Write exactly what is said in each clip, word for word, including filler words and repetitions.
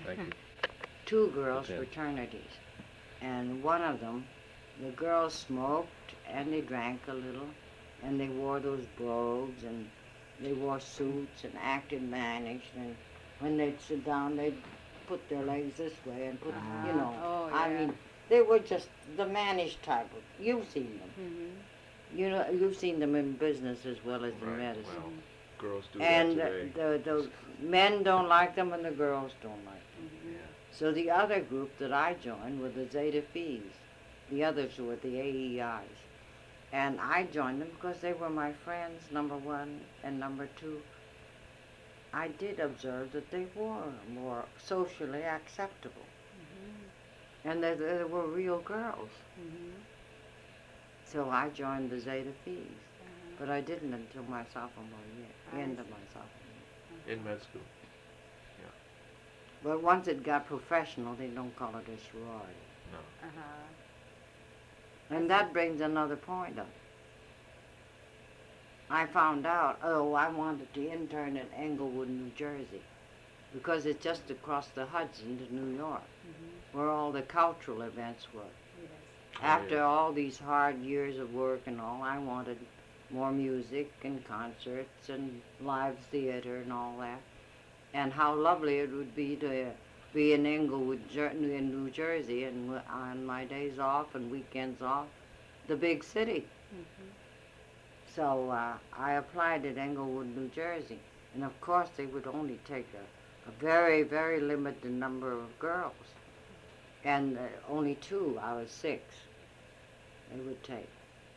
Thank you. two girls' Okay. fraternities. And one of them, the girls smoked and they drank a little, and they wore those brogues and they wore suits and acted managed, and when they'd sit down they'd put their legs this way and put, Uh-huh. you know, Oh, I yeah. mean, they were just the managed type of, you've seen them. Mm-hmm. You know, you've seen them in business as well as in Right. medicine. Well, girls do And that today. the, the men don't like them and the girls don't like them. Mm-hmm. Yeah. So the other group that I joined were the Zeta Phi. The others were the A E Is. And I joined them because they were my friends, number one, and number two, I did observe that they were more socially acceptable. Mm-hmm. And that they were real girls. Mm-hmm. So I joined the Zeta Phi. Uh-huh. But I didn't until my sophomore year, I end of see. my sophomore year. In med school. But once it got professional, they don't call it a sorority. No. Uh-huh. And that brings another point up. I found out, oh, I wanted to intern at Englewood, New Jersey, because it's just across the Hudson to New York, Mm-hmm. where all the cultural events were. Yes. After yeah. all these hard years of work and all, I wanted more music and concerts and live theater and all that. And how lovely it would be to be in Englewood, Jer- in New Jersey, and w- on my days off and weekends off, the big city. Mm-hmm. So uh, I applied at Englewood, New Jersey, and of course they would only take a, a very, very limited number of girls, and uh, only two out of six they would take.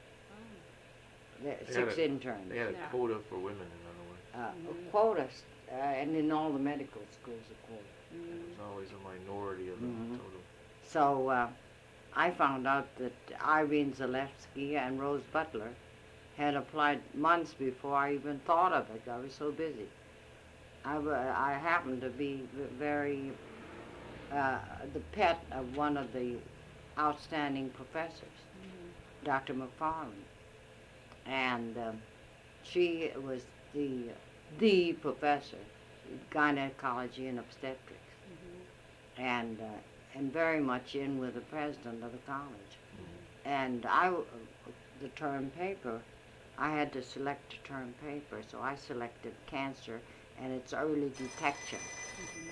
Oh. The, They six had a- interns. They had a Yeah. quota for women, in other words. Uh, Mhm. Quotas, uh, and in all the medical schools, a quota. It Mm-hmm. was always a minority of the Mhm. total. So uh, I found out that Irene Zalewski and Rose Butler had applied months before I even thought of it. I was so busy. I, wa- I happened to be v- very uh, the pet of one of the outstanding professors, Mm-hmm. Doctor McFarland, and um, she was the the professor, gynecology and obstetrics, Mm-hmm. and uh, and very much in with the president of the college. Mhm. And I, w- the term paper, I had to select a term paper, so I selected cancer and its early detection. Mm-hmm.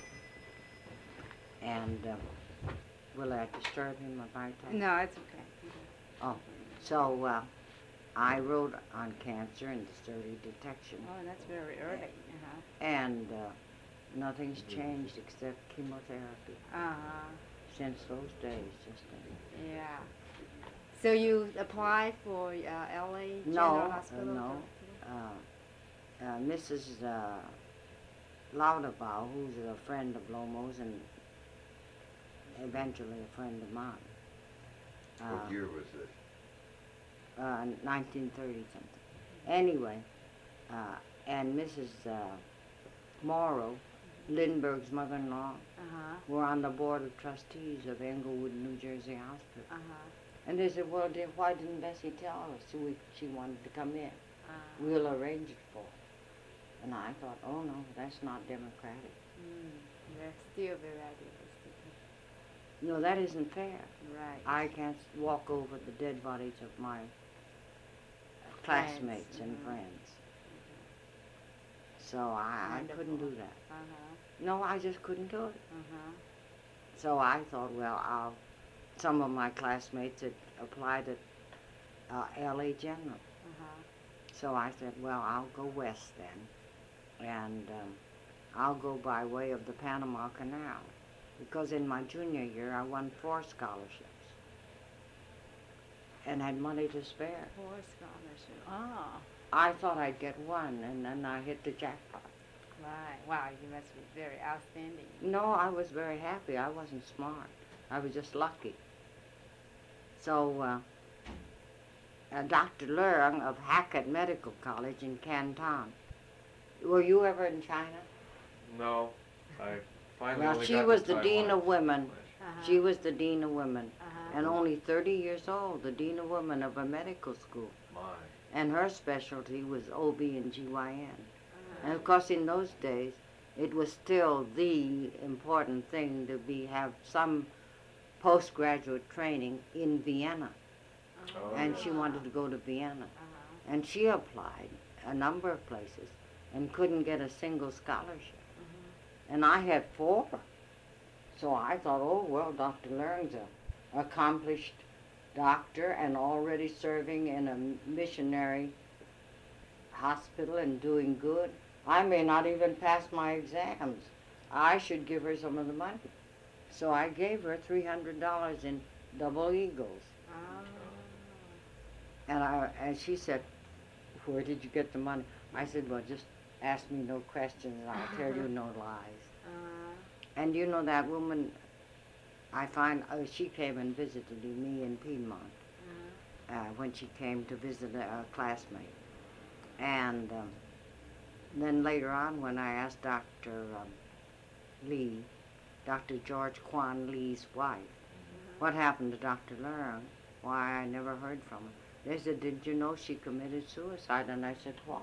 And um, will I disturb him if I tell? No, it's okay. Oh, so uh, I wrote on cancer and its early detection, Oh, that's very early. Uh-huh. and uh, nothing's changed except chemotherapy Uh-huh. since those days. Just uh, Yeah. So you applied for uh, L A No, General uh, Hospital? no. uh, uh, Missus Uh, Lauderbach, who's a friend of Lomo's and eventually a friend of mine. Uh, What year was this? uh, nineteen thirty something. Anyway, uh, and Missus Uh, Morrow, Lindbergh's mother-in-law, Uh-huh. were on the board of trustees of Englewood, New Jersey Hospital. Uh-huh. And they said, well, dear, why didn't Bessie tell us so we, she wanted to come in? Uh, We'll arrange it for her. And I thought, oh no, that's not democratic. mm, they're still very idealistic. No, that isn't fair. Right. I can't s- walk over the dead bodies of my classmates and mhm. friends. So I, I couldn't do Wonderful. that. Uh-huh. No, I just couldn't do it. Uh-huh. So I thought, well, I'll, some of my classmates had applied at uh, L A General. Uh-huh. So I said, well, I'll go west then, and um, I'll go by way of the Panama Canal, because in my junior year I won four scholarships and had money to spare. Four scholarship. Oh, I thought I'd get one, and then I hit the jackpot. right. Wow, you must be very outstanding. No, I was very happy. I wasn't smart. I was just lucky. So uh, uh, Doctor Leung of Hackett Medical College in Canton. Were you ever in China? No, I finally Well, only she got was to the dean Taiwan. of women. Uh-huh. She was the dean of women, Uh-huh. and only thirty years old, the dean of women of a medical school. My. And her specialty was O B and G Y N. Uh-huh. And of course, in those days, it was still the important thing to be have some postgraduate training in Vienna. Oh, And yeah. she wanted to go to Vienna. Uh-huh. And she applied a number of places and couldn't get a single scholarship. Mhm. And I had four. So I thought, oh, well, Doctor Learn's a accomplished doctor and already serving in a missionary hospital and doing good. I may not even pass my exams. I should give her some of the money. So I gave her three hundred dollars in double eagles. Ah. And, I, and she said, where did you get the money? I said, well, just ask me no questions and I'll tell you no lies. Uh, And you know that woman, I find, uh, she came and visited me in Piedmont uh, uh, when she came to visit a, a classmate. And um, then later on when I asked Doctor Um, Lee, Doctor George Kwan Lee's wife, what happened to Doctor Leung? Why, I never heard from her. They said, did you know she committed suicide? And I said, what?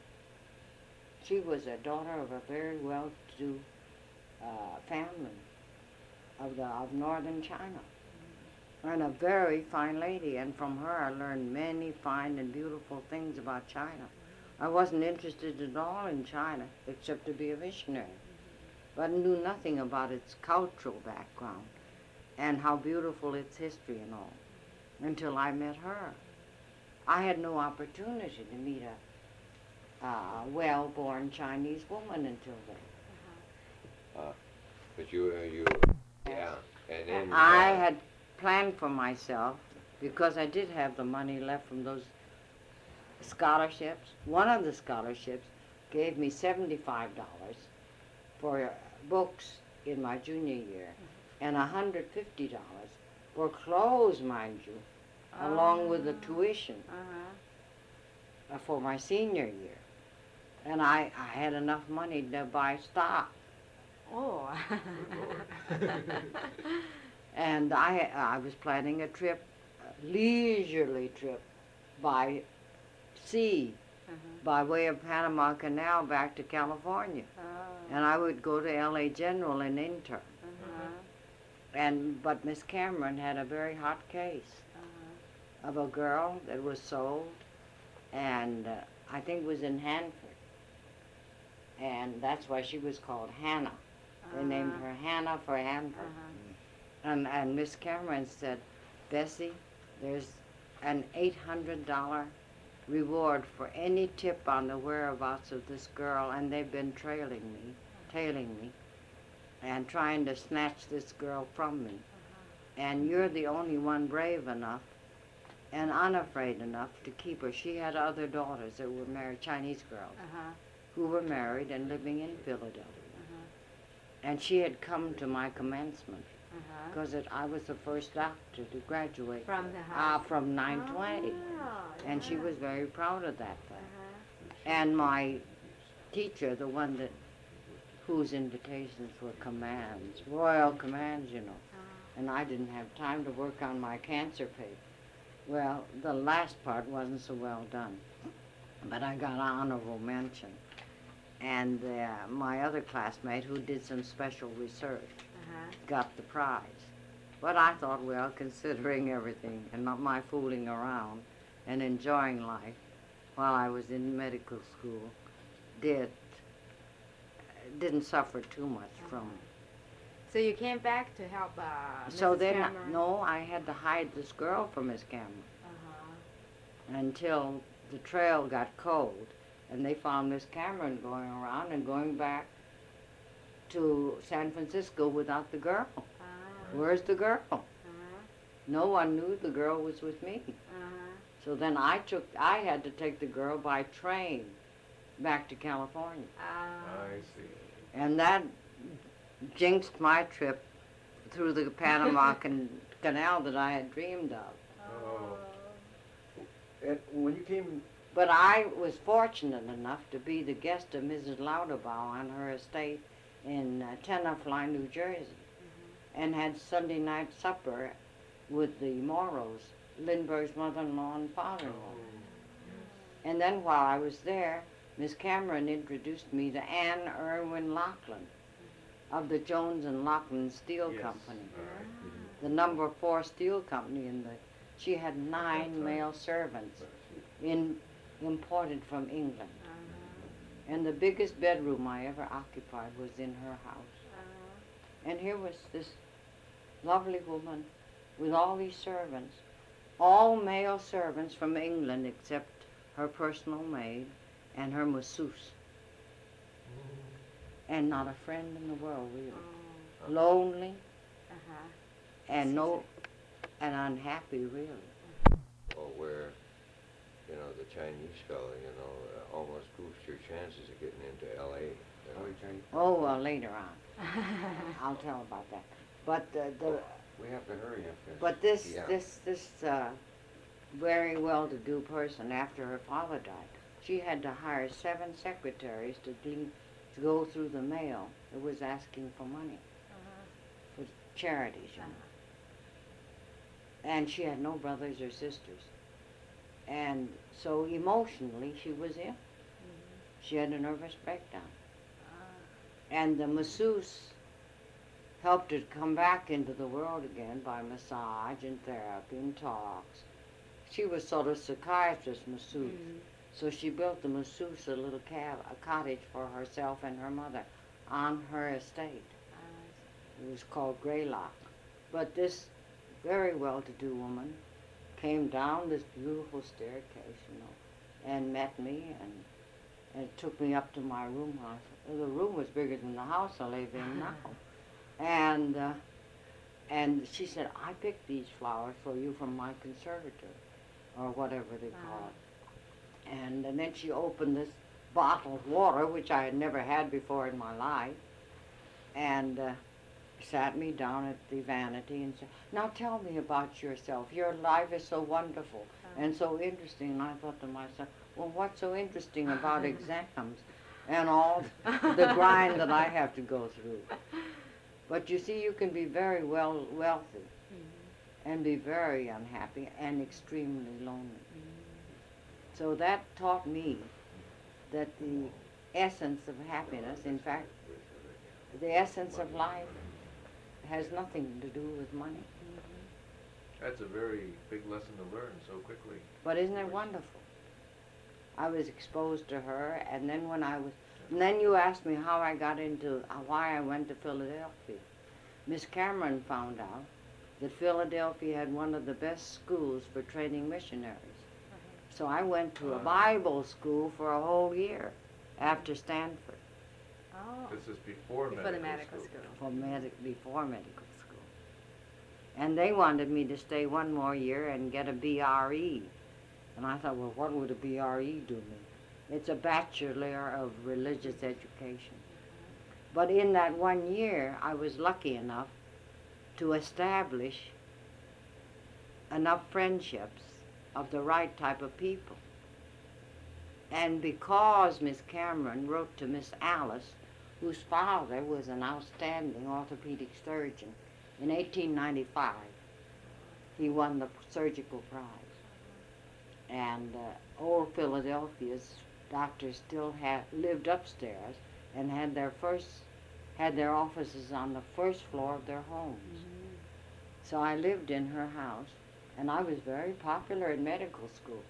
She was a daughter of a very well-to-do uh, family of, the, of northern China. And a very fine lady. And from her I learned many fine and beautiful things about China. I wasn't interested at all in China except to be a missionary, but knew nothing about its cultural background and how beautiful its history and all until I met her. I had no opportunity to meet a uh, well-born Chinese woman until then. Uh, but you, uh, you, yeah, and then I uh, had planned for myself, because I did have the money left from those scholarships. One of the scholarships gave me seventy-five dollars for uh, books in my junior year and one hundred fifty dollars for clothes, mind you, along with the tuition uh-huh. uh, for my senior year. And I, I had enough money to buy stock. Oh. And I, I was planning a trip, a leisurely trip by sea, Uh-huh. by way of Panama Canal back to California. Oh. And I would go to L A General and intern. Uh-huh. And, but Miss Cameron had a very hot case Uh-huh. of a girl that was sold, and uh, I think was in Hanford. And that's why she was called Hannah. They named her Hannah for Hanford. Uh-huh. And, and Miss Cameron said, Bessie, there's an eight hundred dollars reward for any tip on the whereabouts of this girl, and they've been trailing me, tailing me, and trying to snatch this girl from me. And you're the only one brave enough and unafraid enough to keep her. She had other daughters that were married, Chinese girls, Uh-huh. who were married and living in Philadelphia. Uh-huh. And she had come to my commencement, Uh-huh. because I was the first doctor to graduate From the uh, house. from nine twenty. Oh, And she yeah. was very proud of that fact. Uh-huh. And my teacher, the one that whose invitations were commands, royal commands, you know, Uh, and I didn't have time to work on my cancer paper. Well, the last part wasn't so well done, but I got honorable mention. And uh, my other classmate, who did some special research, uh-huh. got the prize. But I thought, well, considering everything and not my fooling around and enjoying life while I was in medical school, did didn't suffer too much from. So you came back to help uh, So Missus then, Cameron? no, I had to hide this girl from Miss Cameron Uh-huh. until the trail got cold, and they found Miss Cameron going around and going back to San Francisco without the girl. Uh, Where's the girl? uh, No one knew the girl was with me. uh, So then I took, I had to take the girl by train back to California. uh, I see. And that jinxed my trip through the Panama can, Canal that I had dreamed of. Oh. And when you came, But I was fortunate enough to be the guest of Missus Lauderbaugh on her estate in uh, Tenafly, New Jersey, and had Sunday night supper with the Morrows, Lindbergh's mother-in-law and father-in-law. And then while I was there, Miss Cameron introduced me to Anne Irwin Lachlan of the Jones and Lachlan Steel Yes. Company, All right. the number four steel company in the. She had nine time. male servants, in imported from England, Uh-huh. and the biggest bedroom I ever occupied was in her house. Uh-huh. And here was this lovely woman with all these servants, all male servants from England except her personal maid and her masseuse. And not a friend in the world, really. Oh. Lonely Uh-huh. and no, and unhappy, really. Or where, you know, the Chinese fella, you know, uh, almost goofed your chances of getting into L A. You Oh, know? you Chinese? Oh, well, later on, I'll tell about that. But the, the We have to hurry up. 'cause- but this Yeah. this this uh, very well-to-do person, after her father died, she had to hire seven secretaries to clean, to go through the mail that was asking for money Uh-huh. for charities, you know. And she had no brothers or sisters, and so emotionally she was ill. She had a nervous breakdown, and the masseuse helped her come back into the world again by massage and therapy and talks. She was sort of psychiatrist masseuse. Mm. So she built the masseuse a little cab, a cottage for herself and her mother on her estate. It was called Greylock. But this very well-to-do woman came down this beautiful staircase, you know, and met me and, and took me up to my room. I, the room was bigger than the house I live in now. And uh, and she said, I picked these flowers for you from my conservator, or whatever they call it. And, and then she opened this bottle of water, which I had never had before in my life, and uh, sat me down at the vanity and said, now tell me about yourself. Your life is so wonderful and so interesting. And I thought to myself, well, what's so interesting about exams and all the grind that I have to go through? But you see, you can be very well wealthy and be very unhappy and extremely lonely. So that taught me that the essence of happiness, in fact, the essence of life has nothing to do with money. That's a very big lesson to learn so quickly. But isn't it wonderful? I was exposed to her, and then when I was, and then you asked me how I got into, uh, why I went to Philadelphia. Miss Cameron found out that Philadelphia had one of the best schools for training missionaries. So I went to a Uh. Bible school for a whole year after Stanford, Oh. This is before Before medical the medical school. school. for medic, before medical school. And they wanted me to stay one more year and get a B R E. And I thought, well, what would a B R E do me? It's a Bachelor of Religious Education. But in that one year, I was lucky enough to establish enough friendships of the right type of people. And because Miss Cameron wrote to Miss Alice, whose father was an outstanding orthopedic surgeon, in eighteen ninety-five, he won the surgical prize. And uh, old Philadelphia's doctors still had lived upstairs and had their first had their offices on the first floor of their homes. So I lived in her house, and I was very popular in medical school.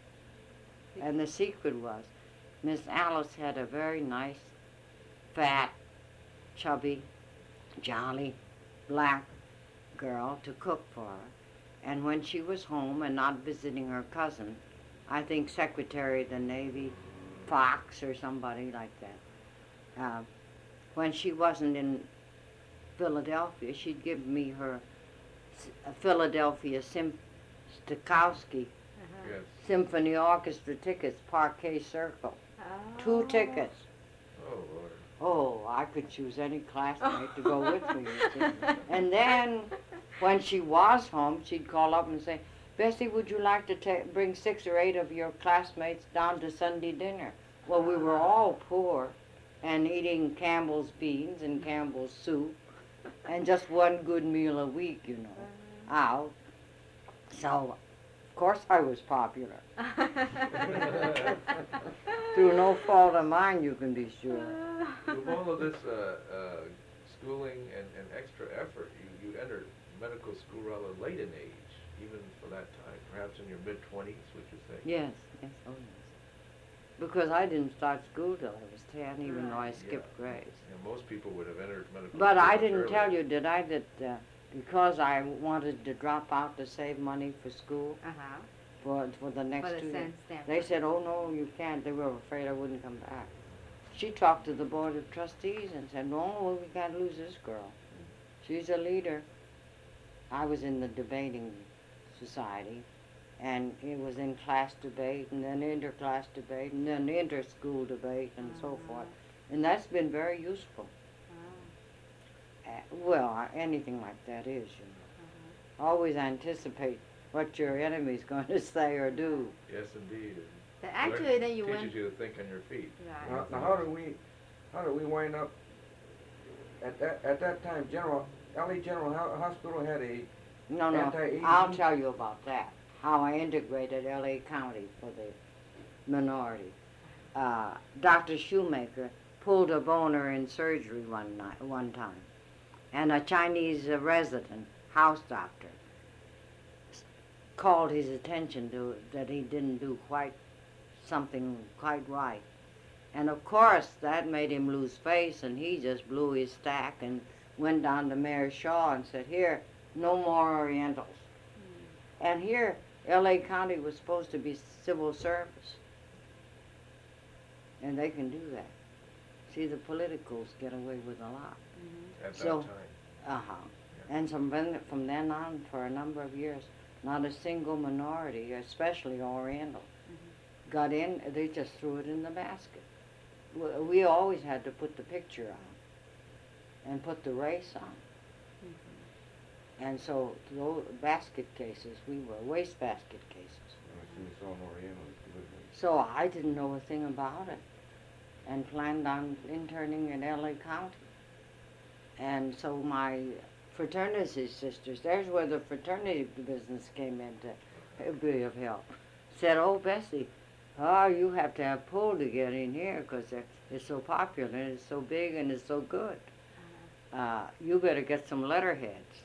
And the secret was, Miss Alice had a very nice, fat, chubby, jolly, black girl to cook for her. And when she was home and not visiting her cousin, I think Secretary of the Navy, Fox or somebody like that, uh, when she wasn't in Philadelphia, she'd give me her S- uh, Philadelphia Sim- Stokowski Uh-huh. Yes. Symphony Orchestra tickets, Parquet Circle. Two Oh. tickets. Oh, Lord. Oh, I could choose any classmate to go with me. You see. And then, when she was home, she'd call up and say, Bessie, would you like to ta- bring six or eight of your classmates down to Sunday dinner? Well, we were all poor and eating Campbell's beans and Campbell's soup and just one good meal a week, you know, out. So Of course I was popular. Through no fault of mine, you can be sure. With all of this uh, uh, schooling and, and extra effort, you, you entered medical school rather late in age, even for that time, perhaps in your mid-twenties, would you say? Yes, yes, oh yes. Because I didn't start school till I was ten, even though I skipped Yeah. grades. Yeah, most people would have entered medical But school I much didn't earlier. tell you, did I, that uh, because I wanted to drop out to save money for school Uh-huh. for, for the next For the two years, San Stanford. they said, oh no, you can't. They were afraid I wouldn't come back. She talked to the board of trustees and said, no, well, we can't lose this girl. She's a leader. I was in the debating society, and it was in class debate, and then inter-class debate, and then inter-school debate, and so forth. And that's been very useful. Oh. Uh, well, uh, anything like that is, you know. Always anticipate what your enemy's going to say or do. Yes, indeed. and But actually, then you teaches went. you to think on your feet. Right. Now, now how did we, how did we wind up, at that, at that time, General, L A General Ho- Hospital had a, No, no, Anti-aging? I'll tell you about that, how I integrated L A County for the minority. Uh, Doctor Shoemaker pulled a boner in surgery one night, one time, and a Chinese uh, resident, house doctor, s- called his attention to that he didn't do quite something quite right. And of course, that made him lose face, and he just blew his stack and went down to Mayor Shaw and said, here, no more Orientals. And here, L A County was supposed to be civil service. And they can do that. See, the politicals get away with a lot. Mhm. At So- that time. Uh-huh. And from then, from then on, for a number of years, not a single minority, especially Oriental, got in, they just threw it in the basket. We, we always had to put the picture on and put the race on. And so those basket cases, we were wastebasket cases. we saw an Oriental. So I didn't know a thing about it and planned on interning in L A County. And so my fraternity sisters, there's where the fraternity business came in to be of help, said, oh, Bessie, oh, you have to have pull to get in here because it's so popular and it's so big and it's so good. Uh, you better get some letterheads.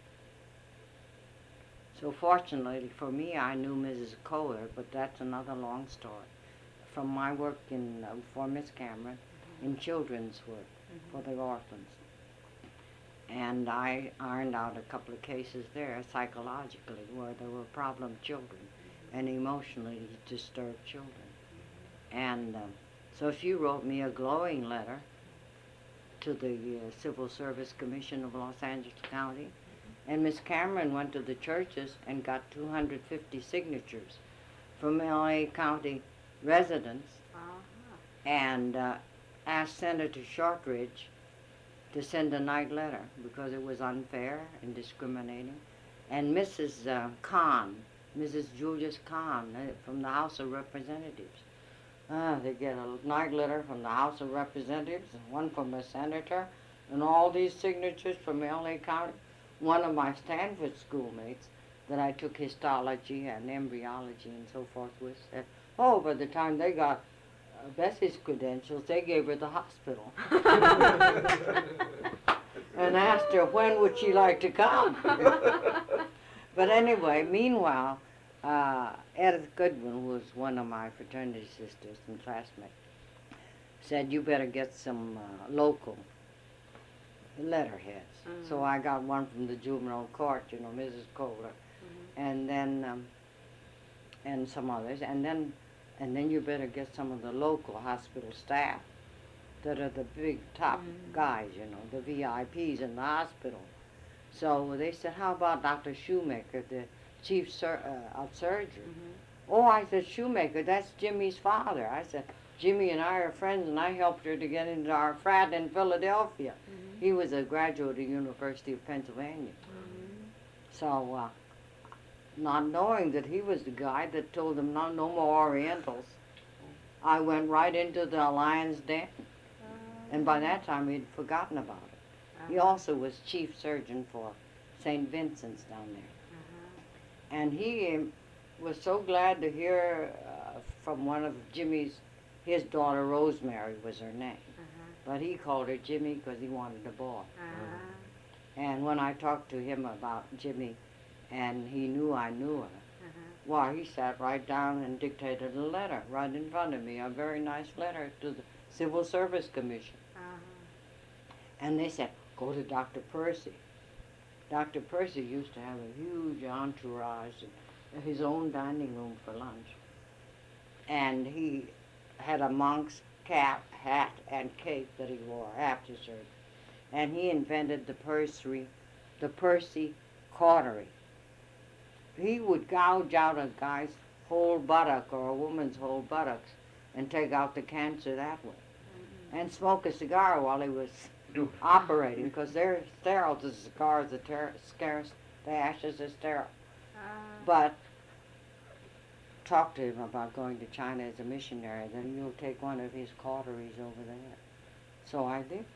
So fortunately for me, I knew Missus Kohler, but that's another long story. From my work in uh, for Miss Cameron in children's work for the orphans. And I ironed out a couple of cases there psychologically where there were problem children and emotionally disturbed children. And um, so she wrote me a glowing letter to the uh, Civil Service Commission of Los Angeles County. And Miss Cameron went to the churches and got two hundred fifty signatures from L A County residents Uh-huh. and uh, asked Senator Shortridge to send a night letter because it was unfair and discriminating. And Missus Uh, Khan, Missus Julius Khan uh, from the House of Representatives. Ah, they get a night letter from the House of Representatives, and one from a senator, and all these signatures from L A County. One of my Stanford schoolmates that I took histology and embryology and so forth with said, oh, by the time they got uh, Bessie's credentials, they gave her the hospital. And asked her when would she like to come. But anyway, meanwhile, uh, Edith Goodwin, who was one of my fraternity sisters and classmates, said, you better get some uh, local letterheads. Mm. So I got one from the juvenile court, you know, Missus Kohler, and then, um, and some others, and then, and then you better get some of the local hospital staff that are the big top Mm. guys, you know, the V I Ps in the hospital. So they said, how about Doctor Shoemaker, the chief sur- uh, of surgery? Oh, I said, Shoemaker, that's Jimmy's father. I said, Jimmy and I are friends, and I helped her to get into our frat in Philadelphia. He was a graduate of the University of Pennsylvania. So, uh, not knowing that he was the guy that told them no, no more Orientals, I went right into the Lion's Den. And by that time, he'd forgotten about it. He also was chief surgeon for Saint Vincent's down there. And he was so glad to hear uh, from one of Jimmy's, his daughter Rosemary was her name, Uh-huh. but he called her Jimmy because he wanted a boy. Uh-huh. And when I talked to him about Jimmy, and he knew I knew her, Uh-huh. why, he sat right down and dictated a letter right in front of me, a very nice letter to the Civil Service Commission. Uh-huh. And they said, go to Doctor Percy. Doctor Percy used to have a huge entourage and his own dining room for lunch. And he had a monk's cap, hat, and cape that he wore after surgery. And he invented the Percy, the Percy cautery. He would gouge out a guy's whole buttock or a woman's whole buttocks and take out the cancer that way. And smoke a cigar while he was operating, because they're sterile. The cigars are ter- scarce, the ashes are sterile. Uh-huh. But talk to him about going to China as a missionary, then you'll take one of his cauteries over there. So I did.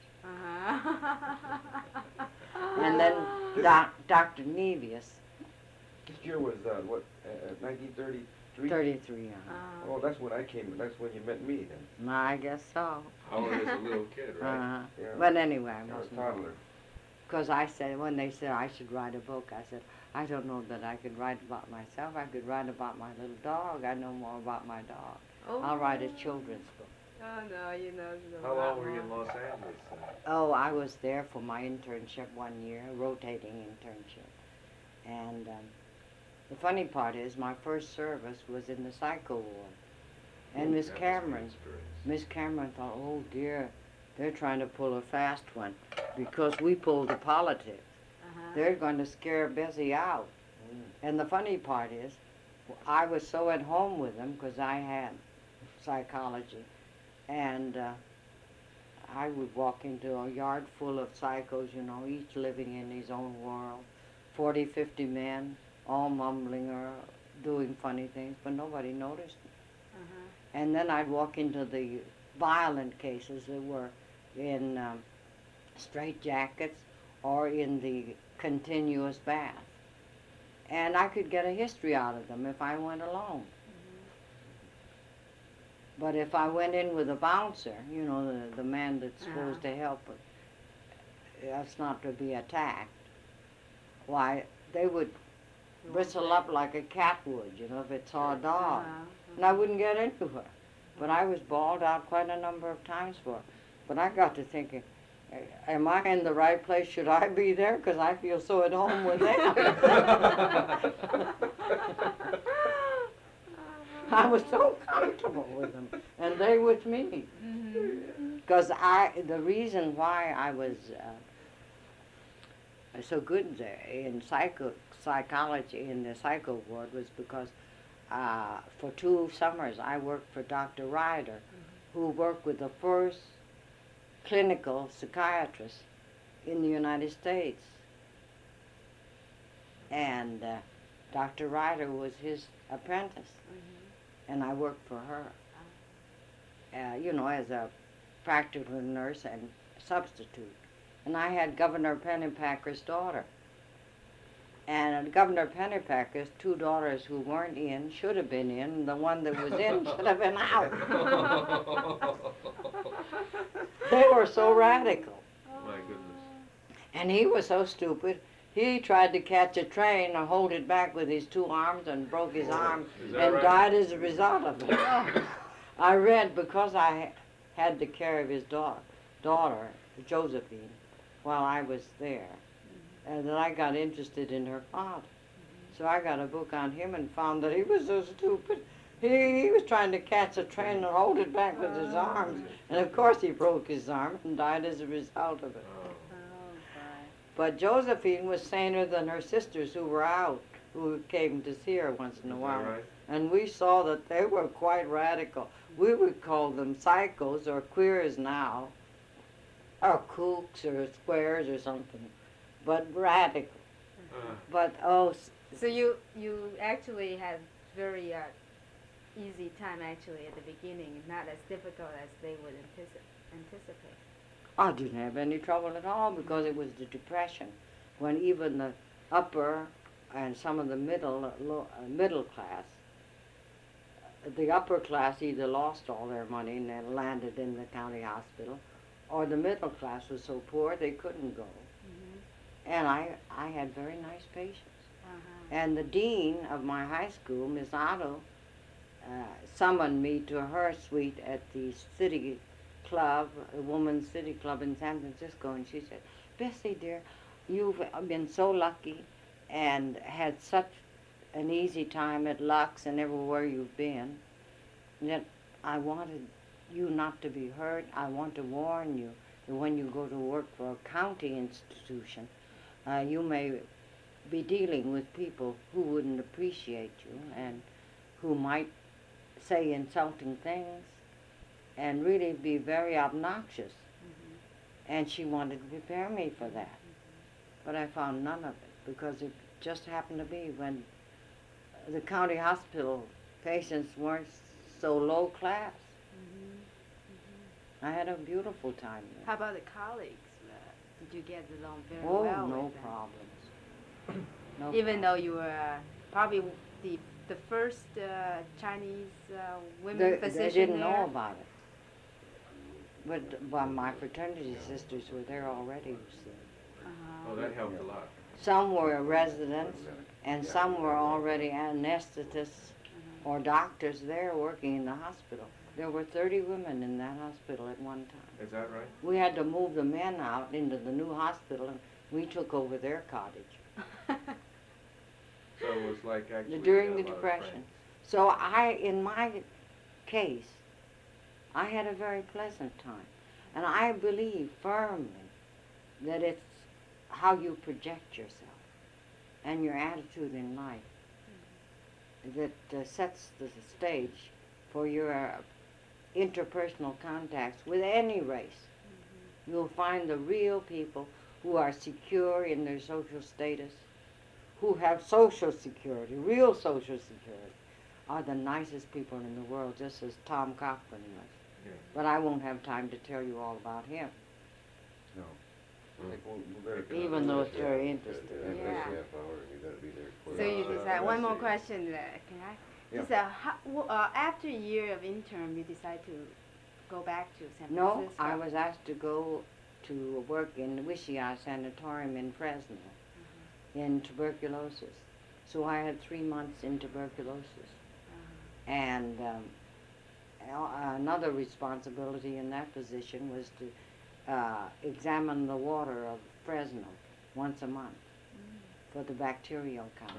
Uh-huh. And then doc, Doctor Nevius, This year was, uh, what, uh, nineteen thirty-three? thirty-three, uh, Uh-huh. Oh, that's when I came, that's when you met me then. I guess so. Howard is a little kid, right? Uh-huh. Yeah. But anyway, I I was a wasn't. toddler. Because I said, when they said I should write a book, I said, I don't know that I could write about myself. I could write about my little dog. I know more about my dog. Oh. I'll write a children's book. Oh, no, you know. it's a How lot long were you in more. Los Angeles? then? Oh, I was there for my internship one year, a rotating internship. And um, the funny part is my first service was in the psycho ward. And Miss That was a good Cameron, experience. Miss Cameron thought, oh dear, they're trying to pull a fast one because we pulled the politics. Uh-huh. They're going to scare Bessie out. And the funny part is, I was so at home with them because I had psychology. And uh, I would walk into a yard full of psychos, you know, each living in his own world. forty, fifty men, all mumbling or doing funny things, but nobody noticed me. Uh-huh. And then I'd walk into the violent cases that were in um, straitjackets or in the continuous bath. And I could get a history out of them if I went alone. But if I went in with a bouncer, you know, the, the man that's supposed Uh-huh. to help, but that's not to be attacked, why, they would bristle up like a cat would, you know, if it saw a dog. Uh-huh. And I wouldn't get into her. But I was bawled out quite a number of times for it. But I got to thinking, "A- am I in the right place? Should I be there? Because I feel so at home with them. I was so comfortable with them, and they with me. Mhm. Because I, the reason why I was uh, so good there in psycho psychology in the psycho ward was because uh, for two summers I worked for Doctor Ryder, who worked with the first clinical psychiatrist in the United States. And uh, Doctor Ryder was his apprentice, and I worked for her, uh, you know, as a practical nurse and substitute. And I had Governor Pennypacker's daughter. And Governor Pennypacker's two daughters who weren't in should have been in, and the one that was in should have been out. They were so radical. My goodness. And he was so stupid, he tried to catch a train and hold it back with his two arms and broke his arm Is that and right? died as a result of it. I read, because I had the care of his daughter, daughter, Josephine, while I was there, and that I got interested in her father. So I got a book on him and found that he was so stupid. He, he was trying to catch a train and hold it back with his arms. And of course he broke his arm and died as a result of it. Oh. Oh, boy. But Josephine was saner than her sisters who were out, who came to see her once in a Is that while. right? And we saw that they were quite radical. We would call them psychos or queers now, or kooks or squares or something, but radical. Uh, But oh, s- So you you actually had very uh, easy time actually at the beginning, not as difficult as they would antici- anticipate. I didn't have any trouble at all because it was the Depression, when even the upper and some of the middle uh, low, uh, middle class. The upper class either lost all their money and then landed in the county hospital, or the middle class was so poor they couldn't go. Mm-hmm. And I, I had very nice patients. Uh-huh. And the dean of my high school, Miss Otto, uh, summoned me to her suite at the city club, a woman's city club in San Francisco, and she said, Bessie, dear, you've been so lucky and had such an easy time at Lux and everywhere you've been, that I wanted you not to be hurt. I want to warn you that when you go to work for a county institution, uh, you may be dealing with people who wouldn't appreciate you and who might say insulting things and really be very obnoxious. Mm-hmm. And she wanted to prepare me for that. But I found none of it because it just happened to be when the county hospital patients weren't so low class. Mm-hmm. Mm-hmm. I had a beautiful time there. How about the colleagues? Uh, did you get along very Oh, well no with them? problems. No Even problems. though you were uh, probably the the first uh, Chinese uh, women They, physician they didn't there? know about it. But well, my fraternity sisters were there already, you see. Uh-huh. Oh, that helped a lot. Some were residents, and some were already anesthetists Uh-huh. or doctors there working in the hospital. There were thirty women in that hospital at one time. Is that right? We had to move the men out into the new hospital, and we took over their cottage So it was like actually. during a the lot of Depression. friends. So I, in my case, I had a very pleasant time. And I believe firmly that it's how you project yourself and your attitude in life that uh, sets the stage for your uh, interpersonal contacts with any race. You'll find the real people who are secure in their social status, who have social security, real social security, are the nicest people in the world, just as Tom Cochran was. Yeah. But I won't have time to tell you all about him. No. I think we'll, we better. Even though it's very interesting. Yeah, Yeah. that's half hour, you gotta be there for So you Uh, decide, one let's more see. question, uh, can I? Yeah. Just, uh, how, w- uh, after a year of intern, you decide to go back to San No, Francisco? I was asked to go to work in the Wishiai Sanatorium in Fresno in tuberculosis. So I had three months in tuberculosis. Uh-huh. And um, a- another responsibility in that position was to uh, examine the water of Fresno once a month for the bacterial count.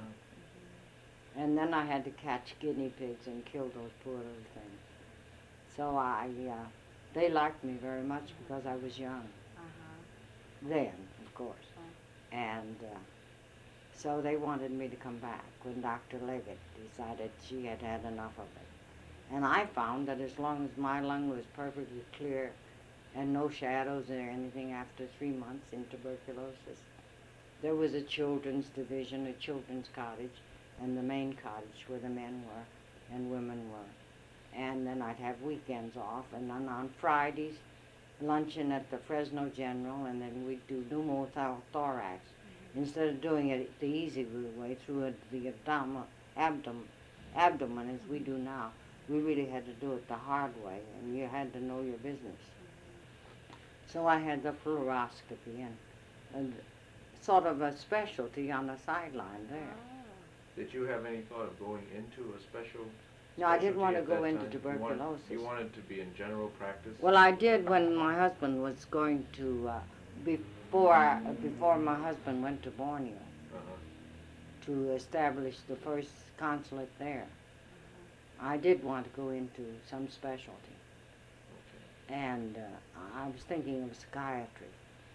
And then I had to catch guinea pigs and kill those poor little things. So I, uh, they liked me very much because I was young Uh-huh. then, of course. And uh, so they wanted me to come back when Doctor Leggett decided she had had enough of it. And I found that as long as my lung was perfectly clear and no shadows or anything after three months in tuberculosis, there was a children's division, a children's cottage, and the main cottage where the men were and women were. And then I'd have weekends off, and then on Fridays, luncheon at the Fresno General, and then we'd do pneumothorax. Instead of doing it the easy way through it, the abdomen, abdomen, abdomen as we do now, we really had to do it the hard way, and you had to know your business. So I had the fluoroscopy and, and sort of a specialty on the sideline there. Did you have any thought of going into a special? No, I didn't specialty want to at go that into time? You wanted- tuberculosis. You wanted to be in general practice? Well, I did when my husband was going to, uh, before, I, before my husband went to Borneo Uh-huh. to establish the first consulate there. I did want to go into some specialty. Okay. And uh, I was thinking of psychiatry.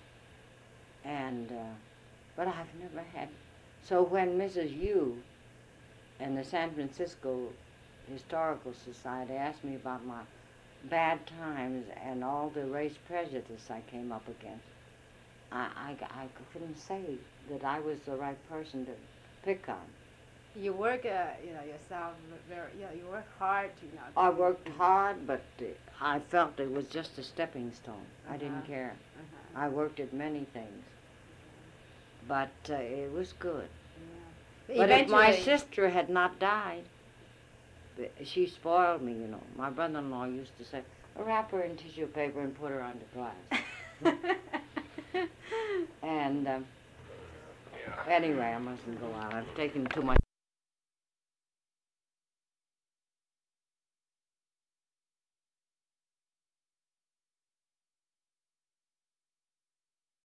And, uh, but I've never had. So when Missus Yu and the San Francisco Historical Society asked me about my bad times and all the race prejudice I came up against, I, I, I couldn't say that I was the right person to pick on. You work, uh, you know, yourself very, you know, you work hard, you know. I to- worked hard, but uh, I felt it was just a stepping stone. I didn't Uh-huh. care. Uh-huh. I worked at many things, but uh, it was good. But if my eventually- sister had not died, b- she spoiled me, you know. My brother-in-law used to say, wrap her in tissue paper and put her under glass. And um, anyway, I mustn't go on. I've taken too much.